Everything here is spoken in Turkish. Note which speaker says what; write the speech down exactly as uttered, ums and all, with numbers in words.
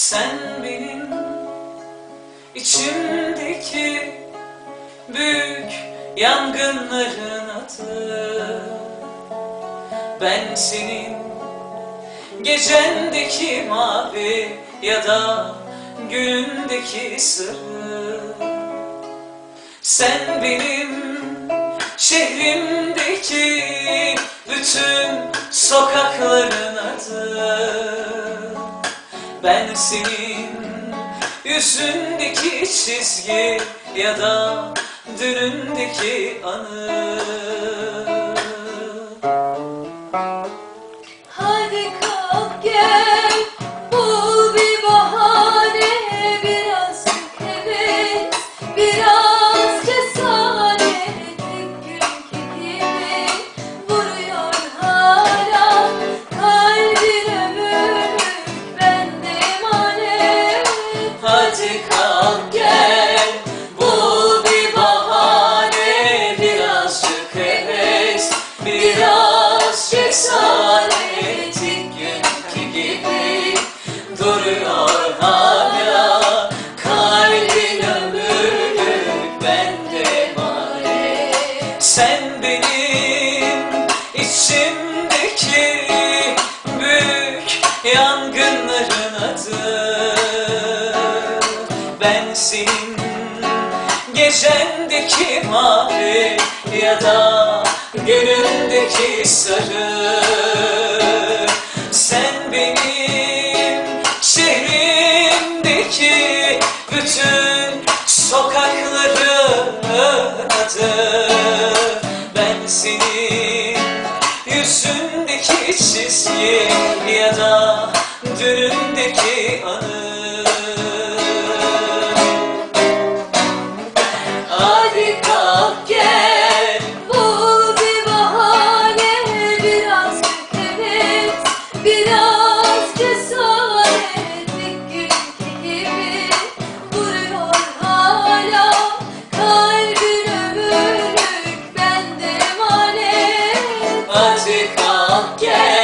Speaker 1: Sen benim içimdeki büyük yangınların adı. Ben senin gecendeki mavi ya da günündeki sarı. Sen benim şehrimdeki bütün sokakların adı. Ben senin yüzündeki çizgi ya da dünündeki anı.
Speaker 2: Hadi kalk gel, bul bir bahane, birazcık heves, biraz cesaret. Günkü gibi vuruyor hala kalbin ömürlük, bende emanet.
Speaker 1: Hadi kalk gel, bul bir bahane, birazcık heves, biraz cesaret. Günkü gibi duruyor hala kalbin ömürlük, bende emanet. Sen benim içimdeki büyük yangınların adı. Ben senin gecendeki mavi ya da günündeki sarı. Sen benim şehrimdeki bütün sokakların adı. Ben senin yüzündeki çizgi ya da dünündeki anı. Hadi kalk gel,
Speaker 2: Bul bir bahane, birazcık heves, biraz cesaret. Günkü gibi vuruyor hala kalbin ömürlük, bende emanet.
Speaker 1: hadi kalk gel.